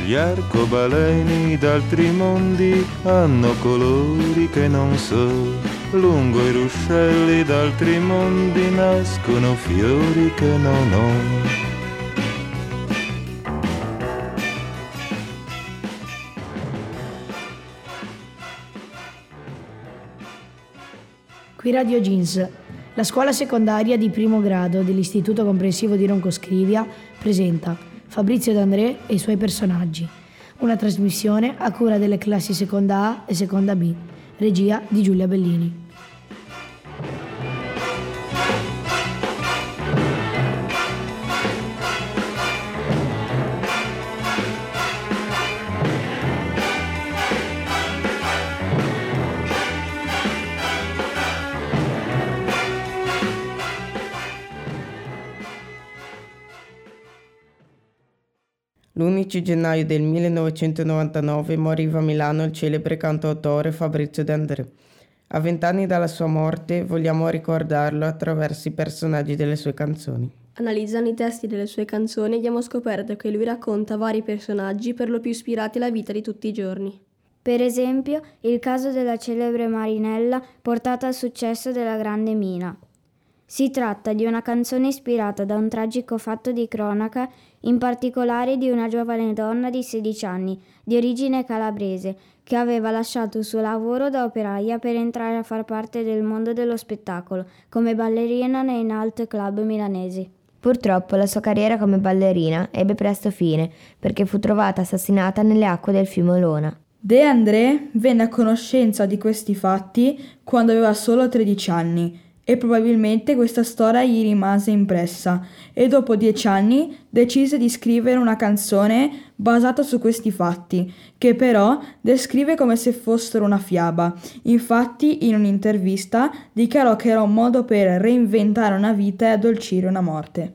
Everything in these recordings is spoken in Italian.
Gli arcobaleni d'altri mondi hanno colori che non so, lungo i ruscelli d'altri mondi nascono fiori che non ho. Qui Radio Jeans, la scuola secondaria di primo grado dell'Istituto Comprensivo di Roncoscrivia presenta Fabrizio D'André e i suoi personaggi, una trasmissione a cura delle classi seconda A e seconda B, regia di Giulia Bellini. L'11 gennaio del 1999 moriva a Milano il celebre cantautore Fabrizio D'André. A 20 anni dalla sua morte vogliamo ricordarlo attraverso i personaggi delle sue canzoni. Analizzando i testi delle sue canzoni abbiamo scoperto che lui racconta vari personaggi per lo più ispirati alla vita di tutti i giorni. Per esempio, il caso della celebre Marinella portata al successo della grande Mina. Si tratta di una canzone ispirata da un tragico fatto di cronaca, in particolare di una giovane donna di 16 anni, di origine calabrese, che aveva lasciato il suo lavoro da operaia per entrare a far parte del mondo dello spettacolo, come ballerina nei night club milanesi. Purtroppo la sua carriera come ballerina ebbe presto fine, perché fu trovata assassinata nelle acque del fiume Olona. De André venne a conoscenza di questi fatti quando aveva solo 13 anni, e probabilmente questa storia gli rimase impressa e dopo 10 anni decise di scrivere una canzone basata su questi fatti, che però descrive come se fossero una fiaba. Infatti, in un'intervista dichiarò che era un modo per reinventare una vita e addolcire una morte.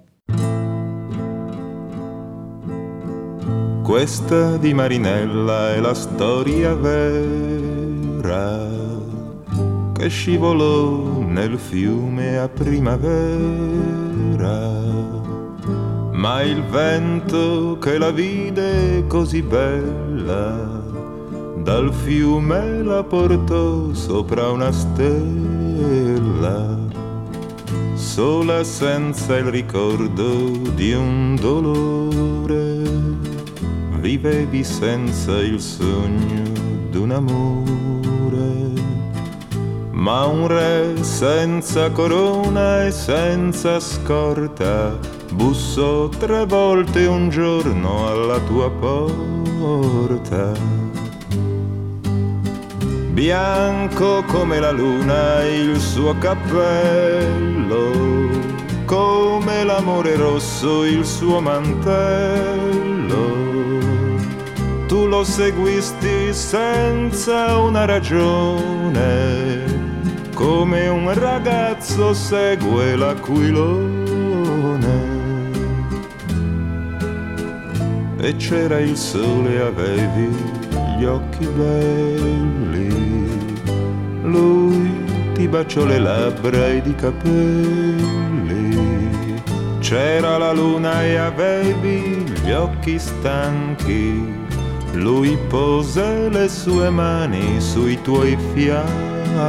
Questa di Marinella è la storia vera che scivolò nel fiume a primavera, ma il vento che la vide così bella dal fiume la portò sopra una stella, sola senza il ricordo di un dolore, vivevi senza il sogno d'un amore. Ma un re senza corona e senza scorta bussò 3 volte un giorno alla tua porta. Bianco come la luna il suo cappello, come l'amore rosso il suo mantello. Tu lo seguisti senza una ragione, come un ragazzo segue l'aquilone. E c'era il sole, avevi gli occhi belli, lui ti baciò le labbra ed i capelli. C'era la luna e avevi gli occhi stanchi, lui pose le sue mani sui tuoi fianchi.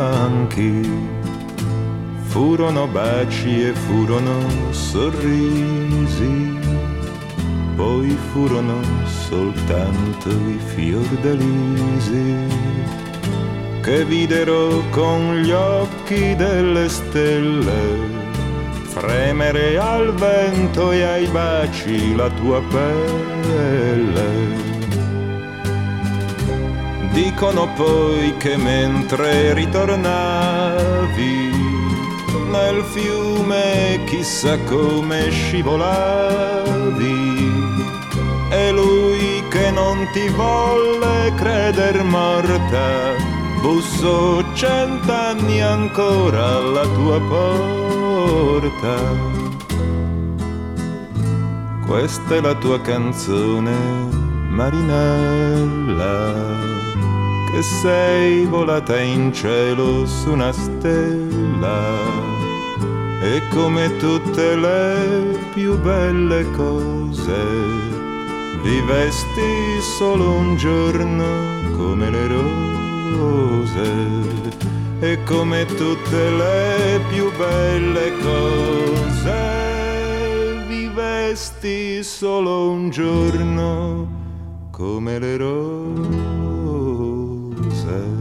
Furono baci e furono sorrisi, poi furono soltanto i fiordalisi che videro con gli occhi delle stelle fremere al vento e ai baci la tua pelle. Dicono poi che mentre ritornavi nel fiume chissà come scivolavi, e lui che non ti volle creder morta bussò 100 anni ancora alla tua porta. Questa è la tua canzone, Marinella, che sei volata in cielo su una stella, e come tutte le più belle cose vivesti solo un giorno come le rose e come tutte le più belle cose, vivesti solo un giorno come le rose.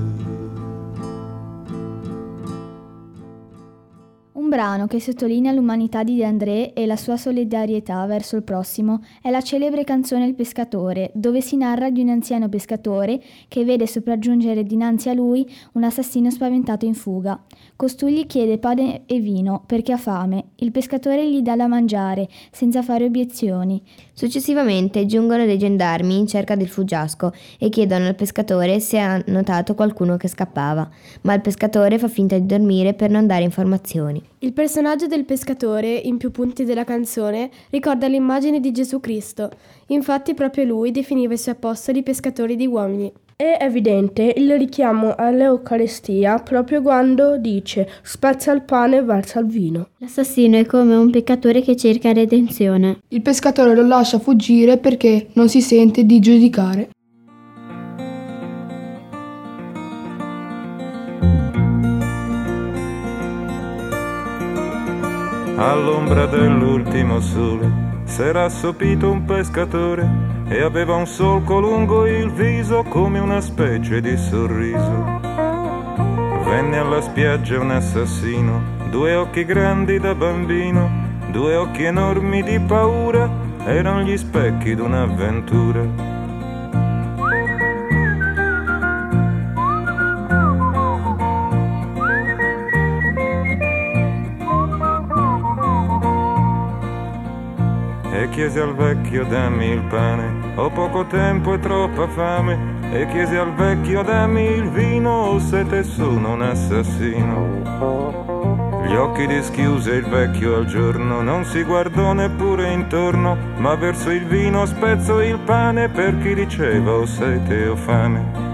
Un brano che sottolinea l'umanità di De André e la sua solidarietà verso il prossimo è la celebre canzone Il pescatore, dove si narra di un anziano pescatore che vede sopraggiungere dinanzi a lui un assassino spaventato in fuga. Costui gli chiede pane e vino perché ha fame. Il pescatore gli dà da mangiare, senza fare obiezioni. Successivamente giungono dei gendarmi in cerca del fuggiasco e chiedono al pescatore se ha notato qualcuno che scappava, ma il pescatore fa finta di dormire per non dare informazioni. Il personaggio del pescatore, in più punti della canzone, ricorda l'immagine di Gesù Cristo. Infatti proprio lui definiva i suoi apostoli pescatori di uomini. È evidente il richiamo all'Eucaristia proprio quando dice spezza il pane e versa il vino. L'assassino è come un peccatore che cerca redenzione. Il pescatore lo lascia fuggire perché non si sente di giudicare. All'ombra dell'ultimo sole s'era assopito un pescatore e aveva un solco lungo il viso come una specie di sorriso. Venne alla spiaggia un assassino, 2 occhi grandi da bambino, 2 occhi enormi di paura, erano gli specchi d'un'avventura. E chiese al vecchio dammi il pane, ho poco tempo e troppa fame. E chiese al vecchio dammi il vino, ho sete sono un assassino. Gli occhi dischiuse il vecchio al giorno, non si guardò neppure intorno, ma verso il vino spezzò il pane per chi diceva ho sete o fame.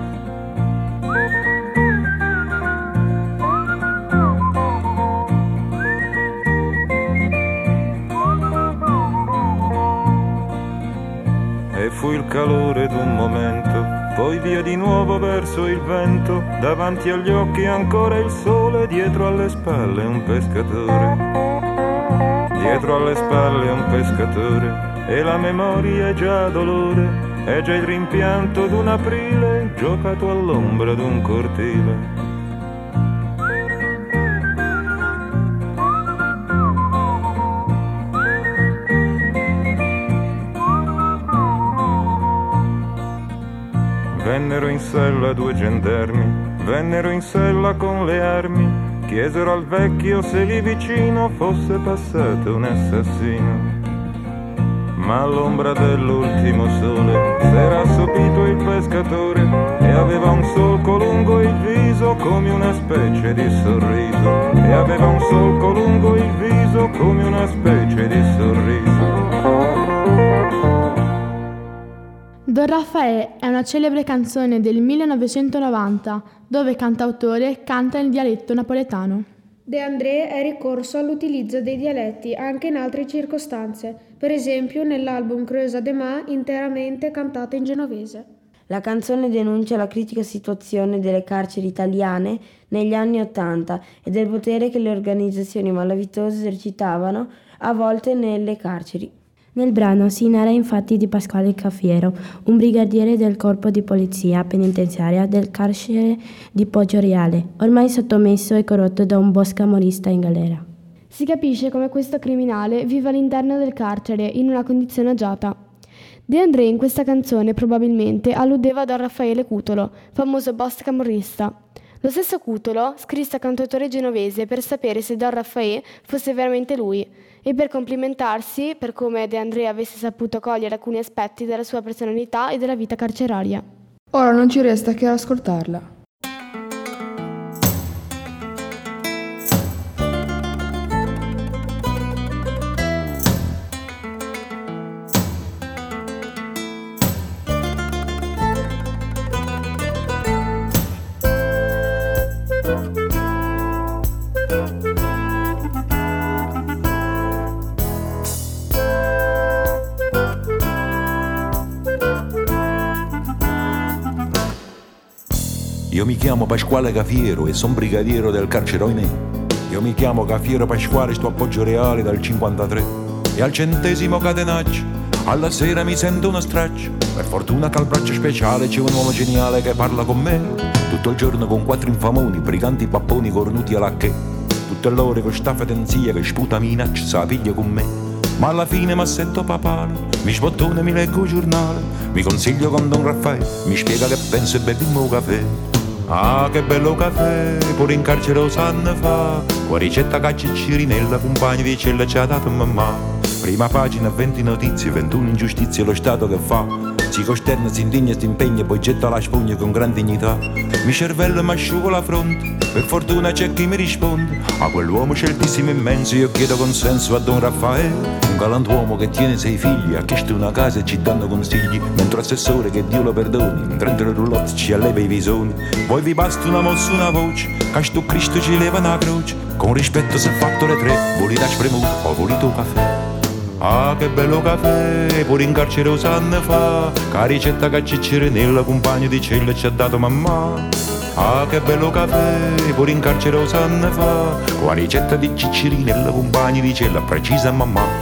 Fu il calore d'un momento, poi via di nuovo verso il vento, davanti agli occhi ancora il sole, dietro alle spalle un pescatore. Dietro alle spalle un pescatore, e la memoria è già dolore, è già il rimpianto d'un aprile, giocato all'ombra d'un cortile. Vennero in sella 2 gendarmi, vennero in sella con le armi, chiesero al vecchio se lì vicino fosse passato un assassino. Ma all'ombra dell'ultimo sole s'era assopito il pescatore e aveva un solco lungo il viso come una specie di sorriso. E aveva un solco lungo il viso come una specie di sorriso. Don Raffaè è una celebre canzone del 1990 dove il cantautore canta in dialetto napoletano. De André è ricorso all'utilizzo dei dialetti anche in altre circostanze, per esempio nell'album Creusa de Ma interamente cantato in genovese. La canzone denuncia la critica situazione delle carceri italiane negli anni '80 e del potere che le organizzazioni malavitose esercitavano a volte nelle carceri. Nel brano si narra infatti di Pasquale Caffiero, un brigadiere del corpo di polizia penitenziaria del carcere di Poggioreale, ormai sottomesso e corrotto da un boss camorrista in galera. Si capisce come questo criminale vive all'interno del carcere in una condizione agiata. De André in questa canzone probabilmente alludeva a Don Raffaele Cutolo, famoso boss camorrista. Lo stesso Cutolo scrisse al cantautore genovese per sapere se Don Raffaè fosse veramente lui e per complimentarsi per come De André avesse saputo cogliere alcuni aspetti della sua personalità e della vita carceraria. Ora non ci resta che ascoltarla. chiamo Pasquale Cafiero e son brigadiero del carcere Oinè. Io mi chiamo Cafiero Pasquale, sto a Poggio Reale dal 53 e al 100° catenaccio alla sera mi sento uno straccio. Per fortuna che al braccio speciale c'è un uomo geniale che parla con me tutto il giorno con 4 infamoni, briganti papponi cornuti alla che. Tutte l'ore con sta fedenzia che sputa minaccia sa piglia con me. Ma alla fine mi sento papale, mi sbottone, mi leggo il giornale, mi consiglio con Don Raffaele, mi spiega che penso e bevimmo caffè. Ah, che bello caffè, pure in carcere lo sanno fa, con ricetta caccia e cirinella, compagni di cella ci ha dato mamma. Prima pagina, 20 notizie, 21 ingiustizie, lo Stato che fa. Si costerna, si indigna, si impegna, poi getta la spugna con gran dignità. Mi cervello mi asciugo la fronte, per fortuna c'è chi mi risponde. A quell'uomo sceltissimo immenso io chiedo consenso a Don Raffaele. Un galantuomo che tiene 6 figli, ha chiesto una casa e ci danno consigli. Mentre assessore, che Dio lo perdoni, in 30 roulotte ci alleva i visoni. Poi vi basta una mossa, una voce, che sto Cristo ci leva una croce. Con rispetto si è fatto le 3, volete spremuto o volete caffè. Ah, che bello caffè, pure in carcere lo sanno fa, che ricetta che cirinella, compagno di cella ci ha dato mamma. Ah, che bello caffè, pure in carcere lo sanno fa, con ricetta di cirinella, compagni di cella precisa mamma.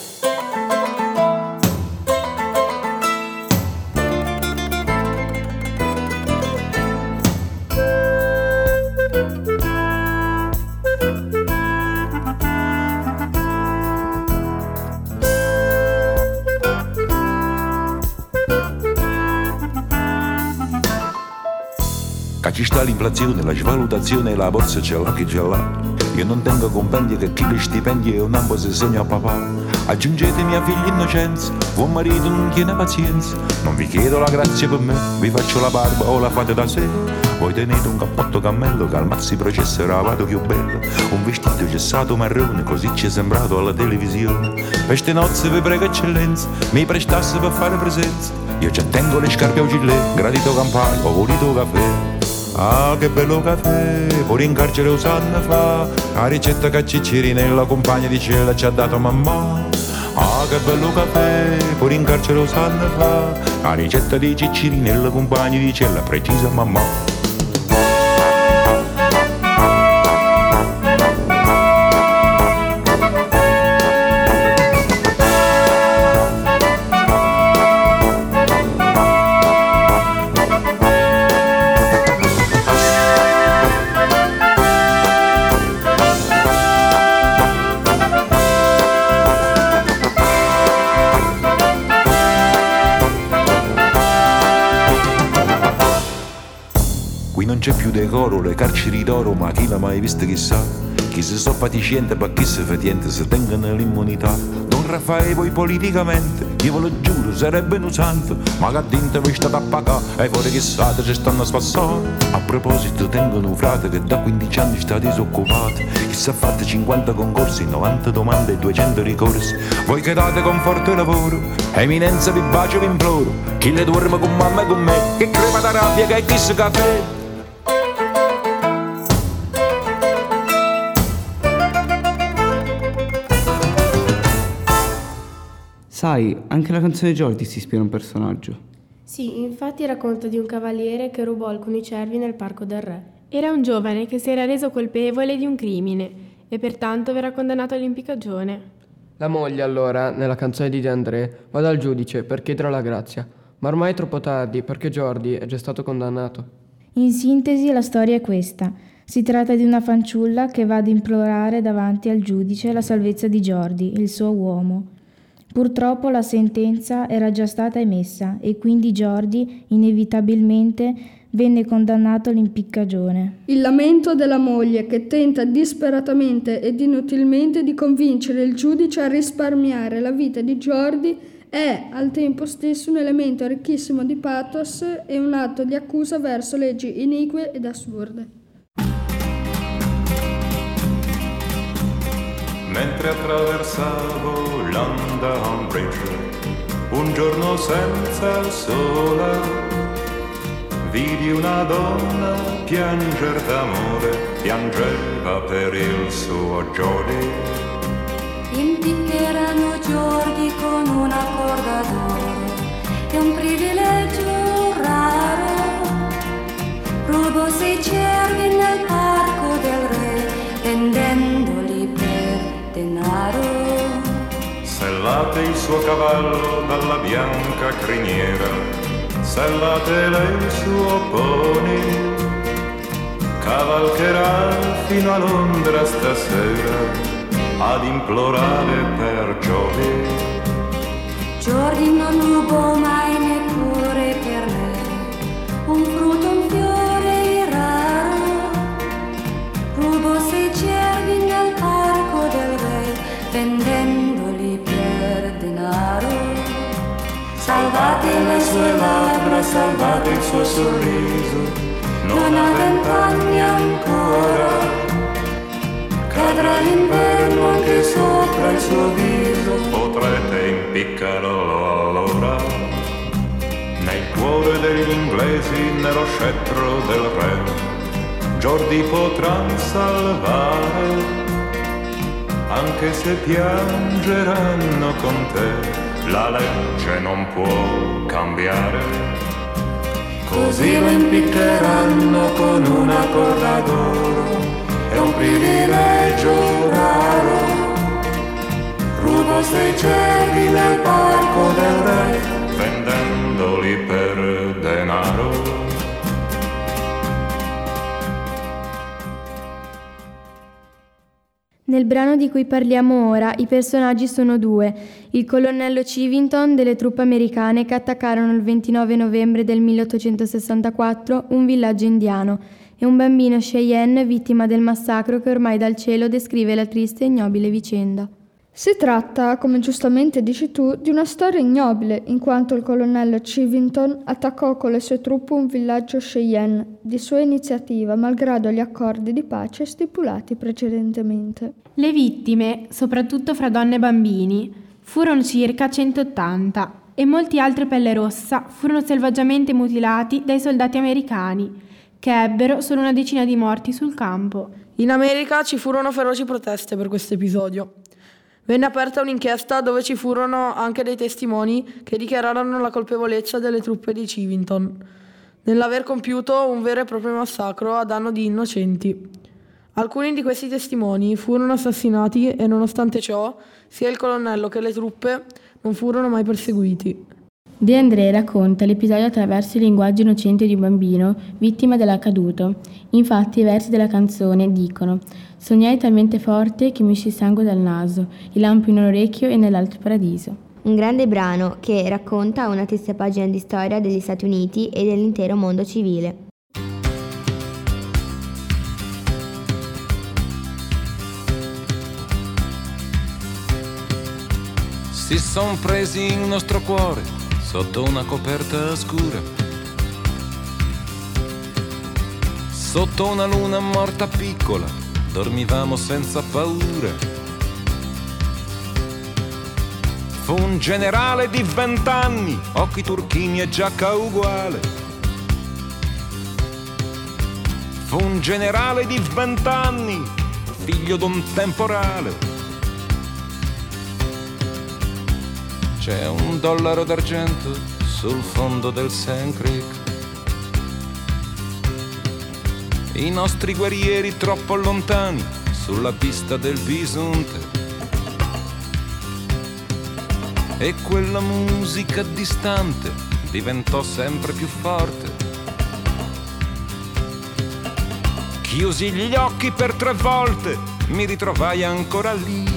Ci sta l'inflazione, la svalutazione e la borsa c'è là che c'è là. Io non tengo compendi che chi li stipendi è un ambo se segna a papà. Aggiungetemi a figli innocenza, buon marito non tiene pazienza. Non vi chiedo la grazia per me, vi faccio la barba o la fate da sé. Voi tenete un cappotto cammello che al maxi processo era vado più bello. Un vestito gessato marrone, così ci è sembrato alla televisione. Per ste nozze vi prego eccellenza, mi prestasse per fare presenza. Io ci tengo le scarpe a gilet, gradito campagna o volito caffè. Ah, che bello caffè, pure in carcere lo sanno fa, la ricetta che cirinella, compagna di cella ci ha dato mamma. Ah, che bello caffè, pure in carcere lo sanno fa, la ricetta di cirinella, compagni di cella precisa mamma. Non c'è più decoro, le carceri d'oro, ma chi l'ha mai visto chissà. Chi si so paticiente, ma chi si fatiente, se tengono l'immunità. Don Raffaele poi politicamente, io ve lo giuro, sarebbe un santo, ma che dentro vi state a pagare, e fuori chissà ci stanno a spassare. A proposito, tengono un frate che da 15 anni sta disoccupato, chi si è fatto 50 concorsi, 90 domande e 200 ricorsi. Voi che date conforto e lavoro, eminenza vi bacio vi imploro, chi le dorme con mamma e con me, che crema da rabbia che è questo caffè. Sai, anche la canzone Jordi si ispira a un personaggio. Sì, infatti racconta di un cavaliere che rubò alcuni cervi nel parco del re. Era un giovane che si era reso colpevole di un crimine e pertanto verrà condannato all'impiccagione. La moglie allora, nella canzone di De André, va dal giudice per chiedere la grazia, ma ormai è troppo tardi perché Jordi è già stato condannato. In sintesi la storia è questa. Si tratta di una fanciulla che va ad implorare davanti al giudice la salvezza di Jordi, il suo uomo. Purtroppo la sentenza era già stata emessa e quindi Jordi inevitabilmente venne condannato all'impiccagione. Il lamento della moglie che tenta disperatamente ed inutilmente di convincere il giudice a risparmiare la vita di Jordi è al tempo stesso un elemento ricchissimo di pathos e un atto di accusa verso leggi inique ed assurde. Mentre attraversavo London Bridge, un giorno senza sole, vidi una donna pianger d'amore, piangeva per il suo Jordi. Impiccheranno Jordi con una corda d'oro, è un privilegio raro. rubo 6 cervi nel parco del re, vendendoli per denaro. Sellate il suo cavallo dalla bianca criniera, sellate lei il suo pony, cavalcherà fino a Londra stasera ad implorare per Jordi. Jordi non rubò mai neppure per me un frutto, un fiore raro. Rubò 6 cervi nel parco del re, vendendoli per denaro. Salvate le sue labbra, salvate il suo sorriso, non ha 20 anni ancora. Cadrà l'inverno anche sopra il suo viso, Potrete impiccarlo allora nel cuore degli inglesi, nello scettro del re. Jordi potrà salvare, anche se piangeranno con te, la legge non può cambiare. Così lo impiccheranno con una corda d'oro, è un privilegio raro. Rubo 6 cervi nel parco del re, vendendoli per denaro. Nel brano di cui parliamo ora, i personaggi sono 2. Il colonnello Chivington delle truppe americane che attaccarono il 29 novembre del 1864 un villaggio indiano e un bambino Cheyenne vittima del massacro che ormai dal cielo descrive la triste e ignobile vicenda. Si tratta, come giustamente dici tu, di una storia ignobile, in quanto il colonnello Chivington attaccò con le sue truppe un villaggio Cheyenne, di sua iniziativa, malgrado gli accordi di pace stipulati precedentemente. Le vittime, soprattutto fra donne e bambini, furono circa 180 e molti altri pelle rossa furono selvaggiamente mutilati dai soldati americani, che ebbero solo una decina di morti sul campo. In America ci furono feroci proteste per questo episodio. Venne aperta un'inchiesta dove ci furono anche dei testimoni che dichiararono la colpevolezza delle truppe di Chivington nell'aver compiuto un vero e proprio massacro a danno di innocenti. Alcuni di questi testimoni furono assassinati e nonostante ciò sia il colonnello che le truppe non furono mai perseguiti. De André racconta l'episodio attraverso il linguaggio innocente di un bambino vittima dell'accaduto. Infatti i versi della canzone dicono: «Sognai talmente forte che mi uscì sangue dal naso, il lampo in un orecchio e nell'altro paradiso». Un grande brano che racconta una triste pagina di storia degli Stati Uniti e dell'intero mondo civile. Si son presi il nostro cuore sotto una coperta scura, sotto una luna morta piccola, dormivamo senza paura. Fu un generale di 20 anni, occhi turchini e giacca uguale. Fu un generale di 20 anni, figlio d'un temporale. C'è un dollaro d'argento sul fondo del Sand Creek. I nostri guerrieri troppo lontani sulla pista del bisonte. E quella musica distante diventò sempre più forte. Chiusi gli occhi per 3 volte, mi ritrovai ancora lì.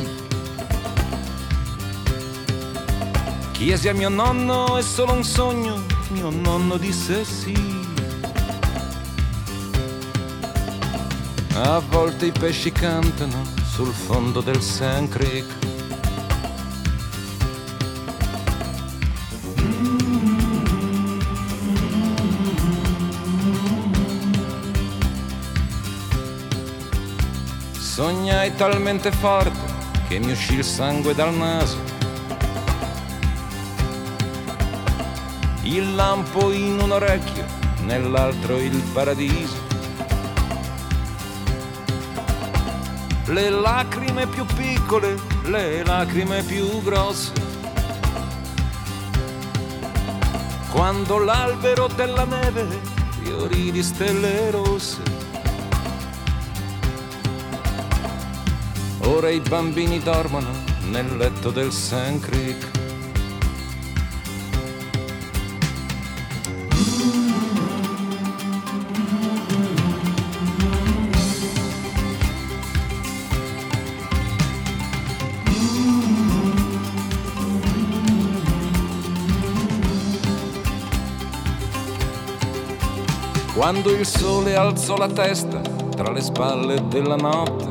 Chiesi a mio nonno: è solo un sogno? Mio nonno disse sì. A volte i pesci cantano sul fondo del Sand Creek. Sognai talmente forte che mi uscì il sangue dal naso. Il lampo in un orecchio, nell'altro il paradiso. Le lacrime più piccole, le lacrime più grosse. Quando l'albero della neve fiori di stelle rosse. Ora i bambini dormono nel letto del Sand Creek. Quando il sole alzò la testa tra le spalle della notte,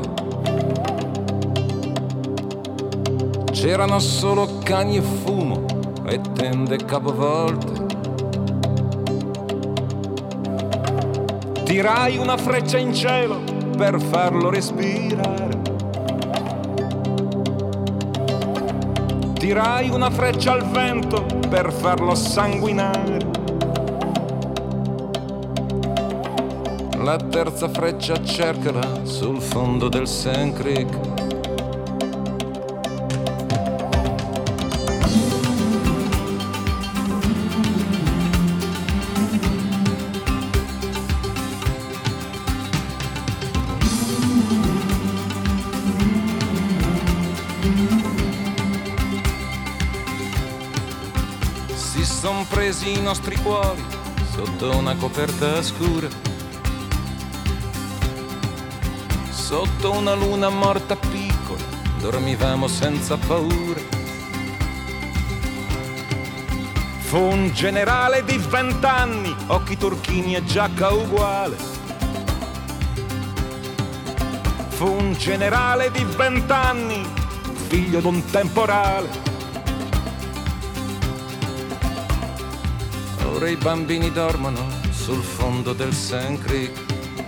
c'erano solo cani e fumo e tende capovolte. Tirai una freccia in cielo per farlo respirare. Tirai una freccia al vento per farlo sanguinare. La terza freccia cercala sul fondo del Sand Creek. Si son presi i nostri cuori sotto una coperta scura, sotto una luna morta piccola, dormivamo senza paura. Fu un generale di 20 anni, occhi turchini e giacca uguale. Fu un generale di 20 anni, figlio d'un temporale. Ora i bambini dormono sul fondo del Sand Creek.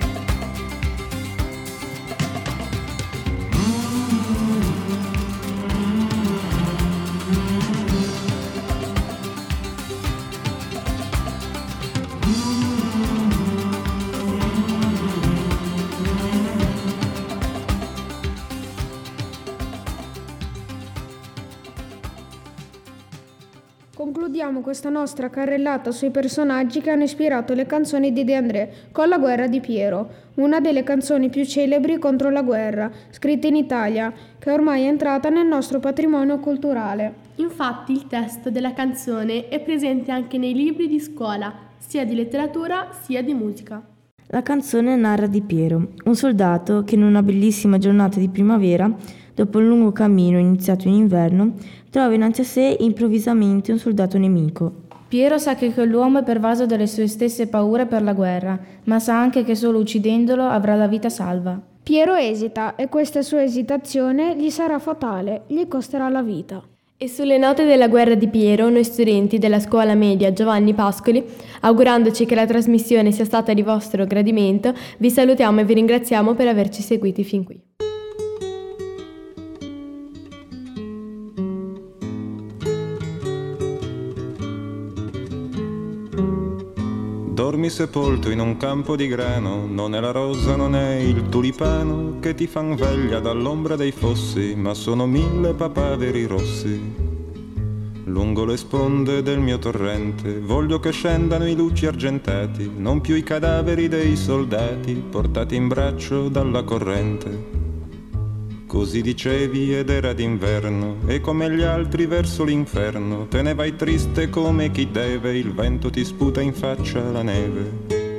Concludiamo questa nostra carrellata sui personaggi che hanno ispirato le canzoni di De André con La guerra di Piero, una delle canzoni più celebri contro la guerra, scritta in Italia, che ormai è entrata nel nostro patrimonio culturale. Infatti il testo della canzone è presente anche nei libri di scuola, sia di letteratura sia di musica. La canzone narra di Piero, un soldato che in una bellissima giornata di primavera, dopo un lungo cammino iniziato in inverno, trova innanzi a sé improvvisamente un soldato nemico. Piero sa che quell'uomo è pervaso dalle sue stesse paure per la guerra, ma sa anche che solo uccidendolo avrà la vita salva. Piero esita e questa sua esitazione gli sarà fatale, gli costerà la vita. E sulle note della guerra di Piero, noi studenti della scuola media Giovanni Pascoli, augurandoci che la trasmissione sia stata di vostro gradimento, vi salutiamo e vi ringraziamo per averci seguiti fin qui. Dormi sepolto in un campo di grano, non è la rosa, non è il tulipano che ti fan veglia dall'ombra dei fossi, ma sono 1000 papaveri rossi. Lungo le sponde del mio torrente voglio che scendano i luci argentati, non più i cadaveri dei soldati portati in braccio dalla corrente. Così dicevi ed era d'inverno e come gli altri verso l'inferno te ne vai triste come chi deve, il vento ti sputa in faccia la neve.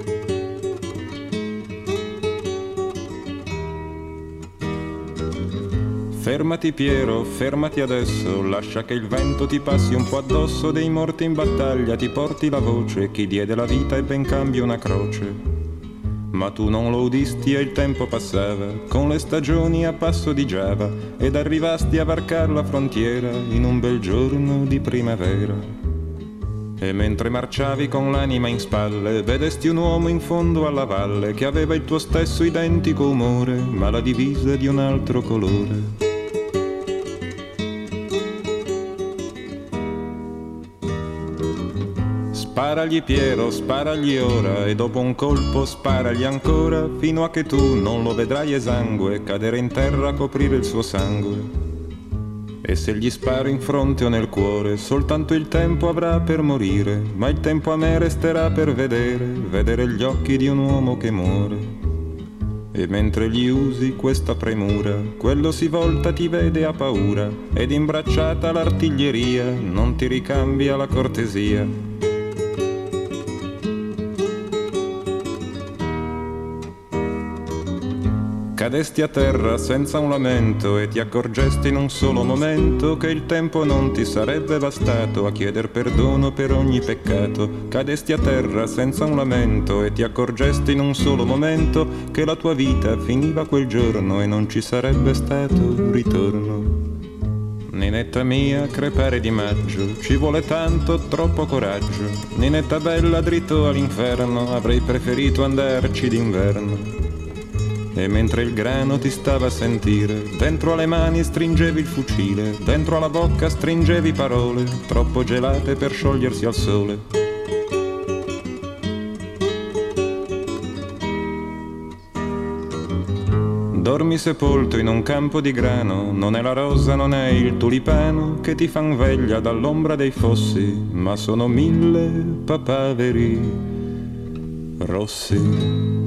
Fermati Piero, fermati adesso, lascia che il vento ti passi un po' addosso, dei morti in battaglia ti porti la voce, chi diede la vita e ben cambia una croce. Ma tu non lo udisti e il tempo passava, con le stagioni a passo di Giava, ed arrivasti a varcar la frontiera in un bel giorno di primavera. E mentre marciavi con l'anima in spalle, vedesti un uomo in fondo alla valle, che aveva il tuo stesso identico umore, ma la divisa di un altro colore. Sparagli Piero, sparagli ora, e dopo un colpo sparagli ancora, fino a che tu non lo vedrai esangue, cadere in terra a coprire il suo sangue. E se gli sparo in fronte o nel cuore, soltanto il tempo avrà per morire, ma il tempo a me resterà per vedere gli occhi di un uomo che muore. E mentre gli usi questa premura, quello si volta, ti vede, ha paura, ed imbracciata l'artiglieria non ti ricambia la cortesia. Cadesti a terra senza un lamento e ti accorgesti in un solo momento che il tempo non ti sarebbe bastato a chieder perdono per ogni peccato. Cadesti a terra senza un lamento e ti accorgesti in un solo momento che la tua vita finiva quel giorno e non ci sarebbe stato ritorno. Ninetta mia, crepare di maggio, ci vuole tanto, troppo coraggio. Ninetta bella, dritto all'inferno, avrei preferito andarci d'inverno. E mentre il grano ti stava a sentire, dentro alle mani stringevi il fucile, dentro alla bocca stringevi parole, troppo gelate per sciogliersi al sole. Dormi sepolto in un campo di grano, non è la rosa, non è il tulipano che ti fan veglia dall'ombra dei fossi, ma sono 1000 papaveri rossi.